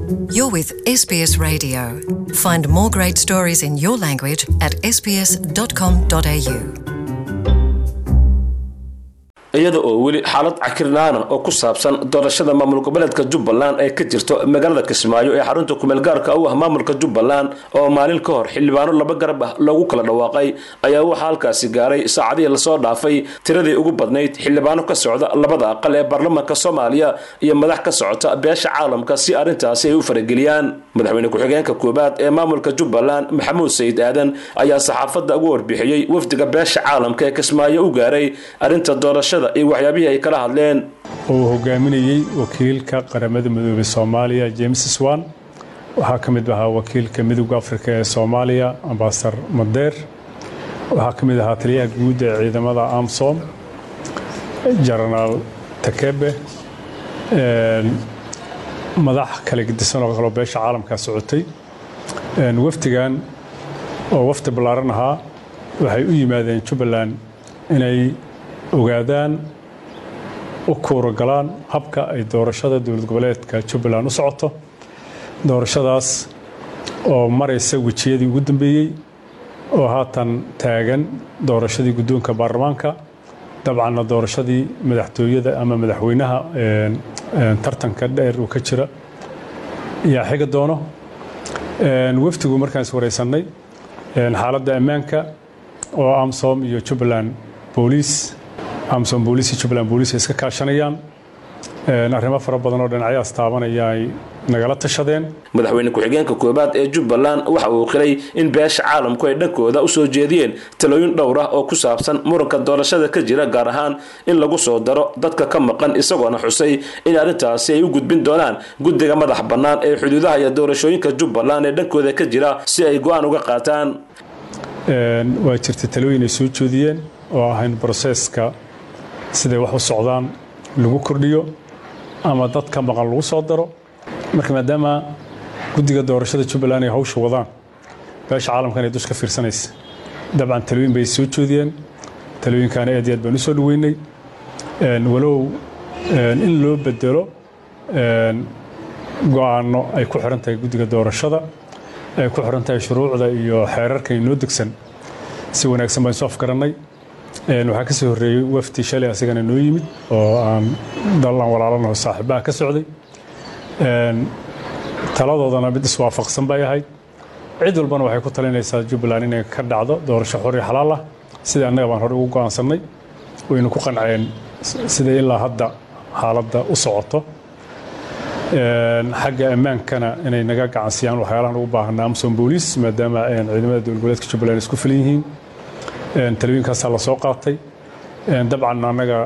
You're with SBS Radio. Find more great stories in your language at sbs.com.au. iyada oo weli xaalad cakirnaana oo ku saabsan doorashada maamul goboleedka Jubbaland ay ka jirto magaalada Kismaayo ee xarunta kumeel gaarka u ah maamulka Jubbaland oo maalin ka hor xildhibaano laba garab ah lagu kala dhawaaqay ayaa waxa halkaasi gaaray saacadii la soo dhaafay tiradii ugu badnayd xildhibaano ka socda labada aqal ee baarlamaanka Soomaaliya iyo madax ka socota beesha caalamka si arintaasi ay u farageliyaan madaxweyne ku-xigeenka koobaad ee maamulka Jubbaland Maxamuud Sayid Aadan ayaa saxaafadda ugu warbixiyay wafdiga beesha caalamka ee Kismaayo u gaaray arinta doorashada iyo waxyaabihii ay kala hadleen oo hogaaminayay wakiilka qaramada midoobay Soomaaliya James Swan waxa kamid ahaa wakiilka midowga Afrika ee Soomaaliya Ambassador Madeer waxa kamid ahaa taliyaha guud ee ciidamada AMSOM General Takebe madax kala gedisan oo kala beesha caalamka socotay waftigan oo wafti balaaran ahaa waxay u yimaadeen Jubbaland inay ogaadaan u koorgalaan habka ay doorashada dowlad goboleedka Jubbaland u socoto doorashadaas oo maraysa wajiyadii ugu dambeeyay oo haatan taagan doorashadii guddoonka baarlamaanka dabcan doorashadii madaxtooyada ama madaxweynaha tartanka dheer uu ka jira yaa xiga doono waftigu markaan is wareysanay xaaladda ammaanka oo AMSOM iyo Jubbaland Police AMSOM Police Jubbaland Police iska kaashanayaan arrimo fara badan oo dhinacyada taabanaya ay nagala tashadeen madaxweyne ku-xigeenka koobaad ee Jubbaland waxa uu qiray in beesha caalamku ay dhankooda u soo jeediyeen talooyin dhowr ah oo ku saabsan muranka doorashada ka jira gaar ahaan in lagu soo daro dadka ka maqan isagoona xusay in arintaasi ay u gudbin doonaan guddiga madax bannaan ee xuduudaha iyo doorashooyinka Jubbaland ee dhankooda ka jira si ay go'aan uga qaataan waa jirtay talooyin ay soo jeediyeen oo ahayn processka sidee wax u socdaan lagu kordhiyo ama dadka maqan lagu soo daro marka maadaama guddiga doorashada Jubbaland ay hawsha wadaan beesha caalamkan ay dushka fiirsanaysa dabcan talooyin bay soo jeediyeen talooyinkan aad iyo aad baan u soo dhaweynay walow in loo bedelo go'aano ay ku xiran tahay guddiga doorashada ay ku xiran tahay shuruucda iyo xeerarka inoo degsan si wanaagsan baan soo afgaranay waxa ka soo horeeyay wafti shalay asagana noo yimid oo aan dalan walaalano saaxiibaha ka socday taladoodana mid iswaafaqsan bay ahayd cid walbana waxay ku talinaysaa Jubbaland inay ka dhacdo doorasho xor iyo xalaal ah sida annaga baan hore ugu go'aansanay waynu ku qanceen sida ilaa hadda xaaladda u socoto xagga ammaankana inay naga gacansiyaan waxyaalahan ugu baahanaa AMSOM Police maadaama ciidamada dowlad goboleedka Jubbaland isku filan yihiin talooyinkaas la soo qaatay dabcan annaga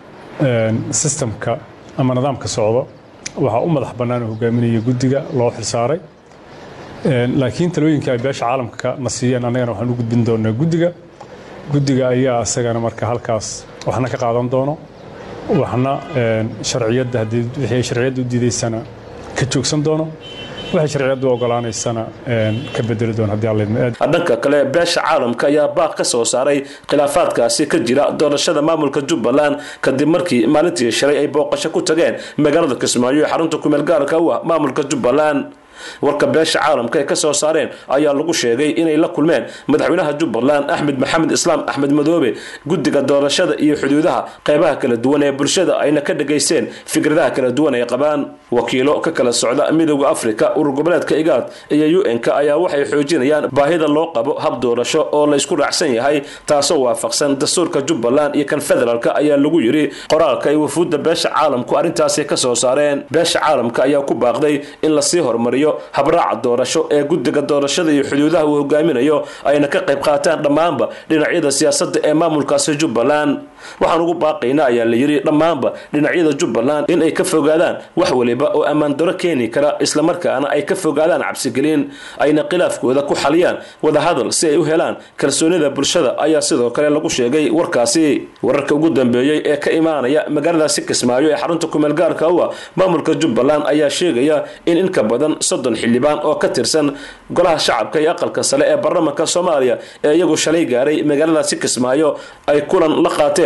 systemka ama nidaamka socdo waxa u madax bannaan hogaaminaya guddiga loo xilsaaray laakiin talooyinka ay beesha caalamka nasiiyeen annagana waxaan u gudbin doonaa guddiga ayaa asagana marka halkaas waxna ka qaadan doono waxna sharciyada hadii wixii sharciyadu diidaysana ka joogsan doono waxa sharciyadu ogolaanaysana ka bedeli doon hadii alla idmo dhanka kale beesha caalamka ayaa baaq ka soo saaray khilaafaadkaasi ka jira doorashada maamulka Jubbaland kadib markii maalintii shalay ay booqasho ku tageen magaalada Kismaayo ee xarunta kumeel gaarka u ah maamulka Jubbaland warka beesha caalamka ay ka soo saareen ayaa lagu sheegay inay la kulmeen madaxweynaha Jubbaland Axmed Maxamed Islaam Axmed Madoobe guddiga doorashada iyo xuduudaha qaybaha kala duwan ee bulshada ayna ka dhageysteen fikradaha kala duwan ay qabaan wakiilo ka kala socda midowga Afrika urur goboleedka IGAD iyo UN-ka ayaa waxay xoojinayaan baahida loo qabo hab doorasho oo la isku raacsan yahay taasoo waafaqsan dastuurka Jubbaland iyo kan federaalka ayaa lagu yiri qoraalka ay wafuudda beesha caalamku arintaasi ka soo saareen beesha caalamka ayaa ku baaqday in la sii hormariyo habraaca doorasho ee guddiga doorashada iyo xuduudaha uu hogaaminayo ayna ka qayb qaataan dhammaanba dhinacyada siyaasadda ee maamulkaasi Jubbaland waxaan ugu baaqaynaa ayaa la yiri dhammaanba dhinacyada Jubbaland in ay ka fogaadaan wax waliba oo ammaan daro keeni kara isla markaana ay ka fogaadaan cabsigelin ayna khilaafkooda ku xaliyaan wada hadal si ay u helaan kalsoonida bulshada ayaa sidoo kale lagu sheegay warkaasi wararka ugu dambeeyay ee ka imaanaya magaalada Kismaayo ee xarunta kumeel gaarka u ah maamulka Jubbaland ayaa sheegaya in ka badan 30 xildhibaan oo ka tirsan golaha shacabka iyo aqalka sare ee baarlamaanka Soomaaliya ee iyagu shalay gaaray magaalada Kismaayo ay kulan la qaateen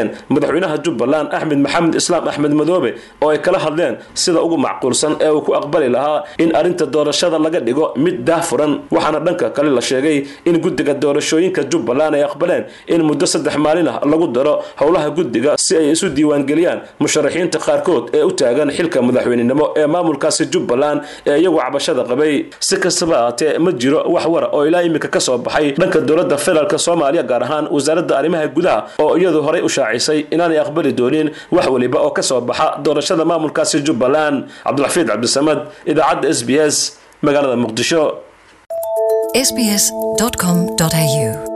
yeesheen madaxweynaha Jubbaland Axmed Maxamed Islaam Axmed Madoobe oo ay kala hadleen sida ugu macquulsan ee uu ku aqbali lahaa in arinta doorashada laga dhigo mid daahfuran waxaana dhanka kale la sheegay in guddiga doorashooyinka Jubbaland ay aqbaleen in muddo 3 maalin ah lagu daro howlaha guddiga si ay isu diiwaan geliyaan musharaxiinta qaarkood ee u taagan xilka madaxweynenimo ee maamulkaasi Jubbaland ee iyagu cabashada qabay si kastaba ahaatee ma jiro wax war oo ilaa imika ka soo baxay dhanka dowladda federaalka Soomaaliya gaar ahaan wasaaradda arrimaha gudaha oo iyadu horey u shaacisay inaanay aqbali doonin wax waliba oo ka soo baxa doorashada maamulkaasi Jubbaland Cabdulxafiid Cabdisamad idaacadda SBS magaalada Muqdisho sbs.com.au